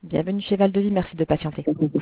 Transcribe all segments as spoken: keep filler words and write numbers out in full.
Bienvenue chez Val de Vie, merci de patienter.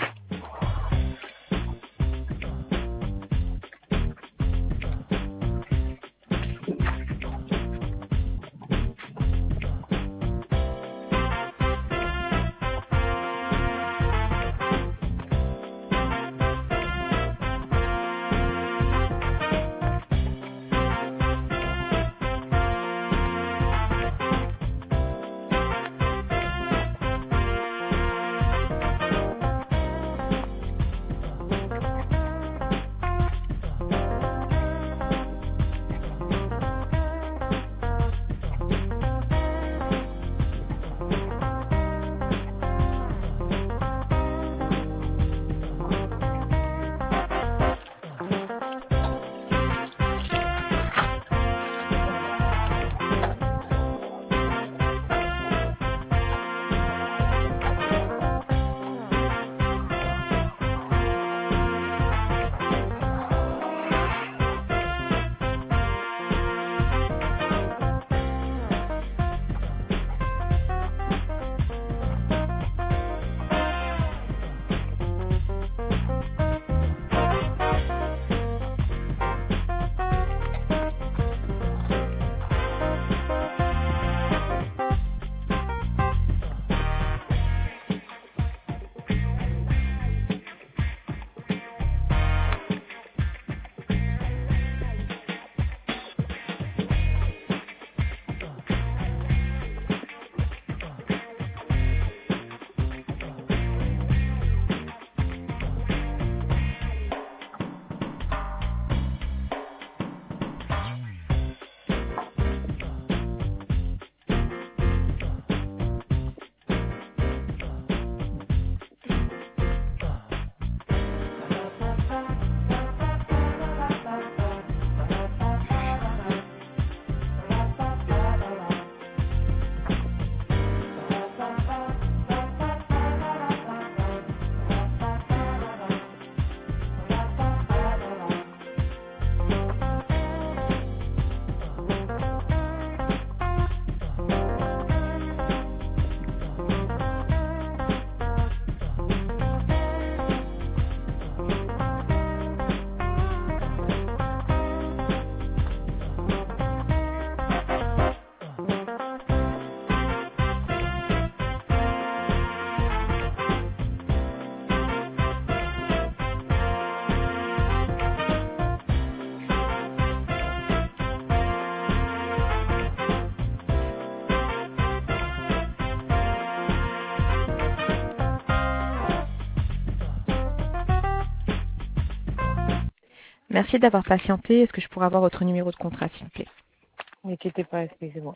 Merci d'avoir patienté. Est-ce que je pourrais avoir votre numéro de contrat, s'il vous plaît? N'inquiétez pas, excusez-moi.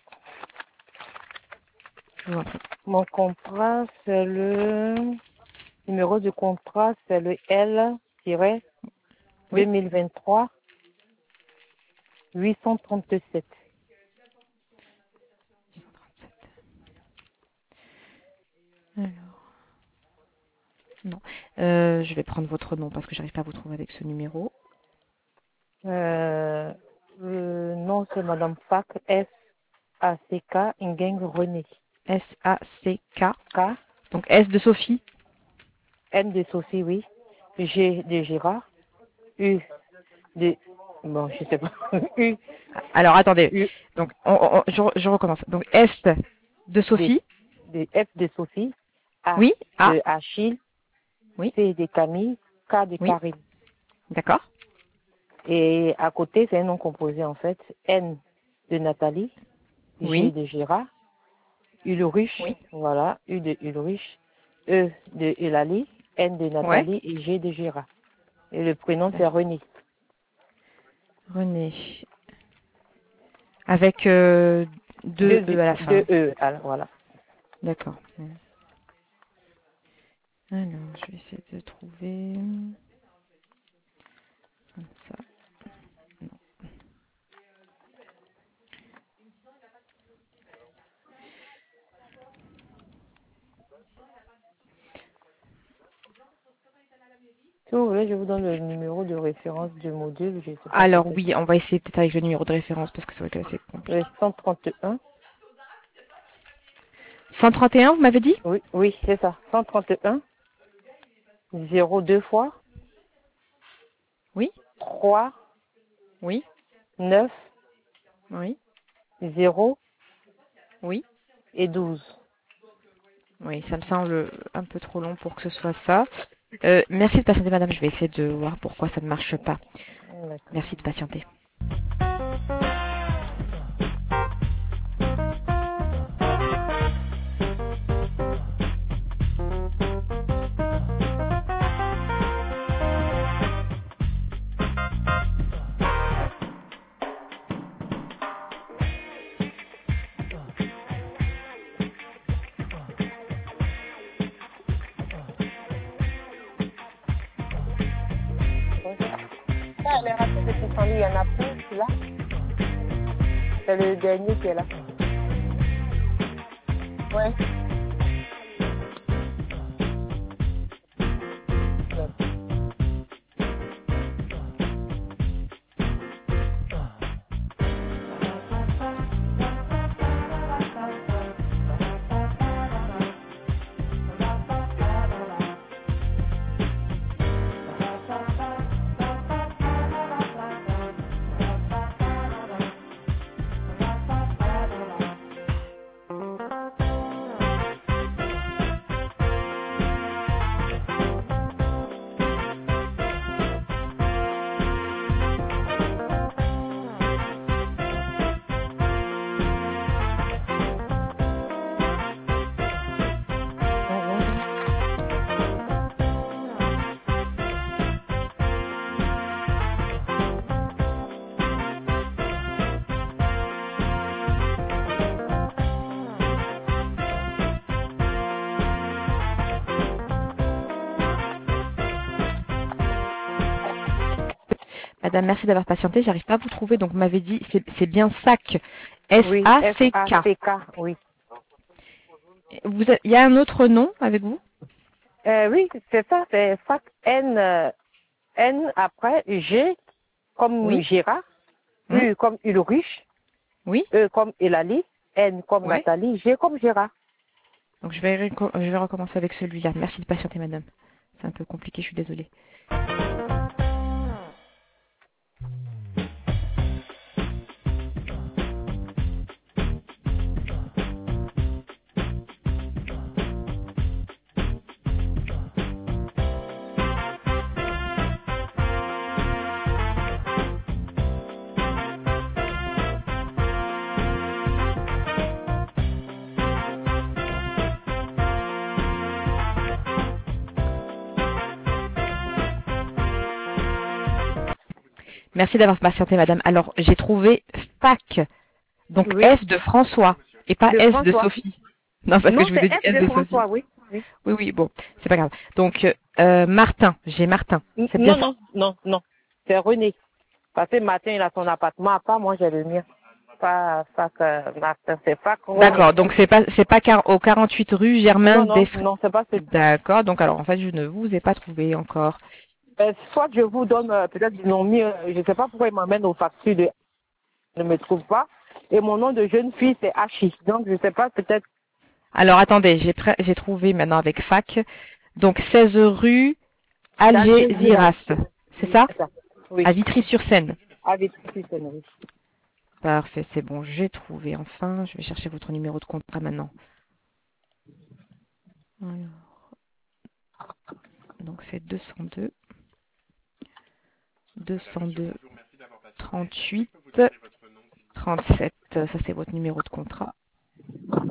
Je vous en prie. Mon contrat, c'est le numéro de contrat, c'est le L deux mille vingt-trois huit cent trente-sept. huit cent trente-sept. Alors, non. Euh, je vais prendre votre nom parce que j'arrive pas à vous trouver avec ce numéro. Euh, le nom, c'est Madame Fac, S A C K, Ingeng René. S A C K. K, Donc S de Sophie. N de Sophie, oui. G de Gérard. U de... Bon, je sais pas. U, Alors, attendez. U Donc, on, on- je, je recommence. Donc, S de Sophie. de, de F de Sophie. A Oui. A. de Achille. Oui. C de Camille. K de Oui. Karine. D'accord. Et à côté, c'est un nom composé en fait. N de Nathalie. G Oui. de Gérard. Ulrich. Oui. Voilà. U de Ulrich. E de Eulalie. N de Ouais. Nathalie et G de Gérard. Et le prénom, c'est René. René. Avec euh, deux Deux, E à la fin. deux E. Alors, voilà. D'accord. Alors, je vais essayer de trouver comme ça. Non. Si vous voulez, je vous donne le numéro de référence du module. Je sais pas, Alors peut-être. oui, on va essayer peut-être avec le numéro de référence parce que c'est vrai que c'est compliqué. Le cent trente et un cent trente et un, vous m'avez dit? Oui, oui, c'est ça. cent trente et un, zéro deux fois, Oui, trois, oui, neuf, oui, zéro oui. et douze. Oui, ça me semble un peu trop long pour que ce soit ça. Euh, merci de patienter, madame. Je vais essayer de voir pourquoi ça ne marche pas. D'accord. Merci de patienter. Ça, les racines de pissenlit, il y en a plus là. C'est le dernier qui est là. Ouais. Mhm. Madame, merci d'avoir patienté. J'arrive pas à vous trouver. Donc, vous m'avez dit, c'est c'est bien SAC. Oui, F A S A C K. C K, oui. Vous êtes- Il y a un autre nom avec vous? Euh, oui, c'est ça, c'est fac N, euh, N après G comme Oui. Gérard, Hmm. U comme Ulrich, Oui. E comme Eulalie, N comme Ouais. Nathalie, G comme Gérard. Donc, je vais, reco- je vais recommencer avec celui-là. Merci de patienter, madame. C'est un peu compliqué, je suis désolée. Merci d'avoir patienté, madame. Alors, j'ai trouvé FAC. Donc, Oui, F de François et pas de S de François. Sophie. Non, parce que Non, je vous c'est ai dit F S de de Sophie. François, oui. oui. Oui, oui, bon, c'est pas grave. Donc, euh, Martin, j'ai Martin. N- C'est bien Non, ça. non, non, non. C'est René. Parce que Martin, il a son appartement à part, moi j'ai le mien. Pas fac euh, Martin, c'est fac René. D'accord, donc c'est pas c'est pas car- au quarante-huit rue Germain Non, non, Desprez. non, c'est pas ce. D'accord, donc alors en fait je ne vous ai pas trouvé encore. Euh, soit je vous donne, euh, peut-être ils l'ont mis, euh, je ne sais pas pourquoi ils m'amènent aux factures de je ne me trouve pas. Et mon nom de jeune fille, c'est Hachi. Donc, je ne sais pas, peut-être. Alors attendez, j'ai pré- j'ai trouvé maintenant avec fac. Donc seize rue D'Algésiras. Algésiras. C'est Oui, ça? c'est ça. Oui. À Vitry-sur-Seine. Avec oui. Parfait, c'est bon, j'ai trouvé enfin. Je vais chercher votre numéro de contrat maintenant. Alors, donc c'est deux cent deux, deux cent deux, trente-huit, trente-sept. Ça c'est votre numéro de contrat.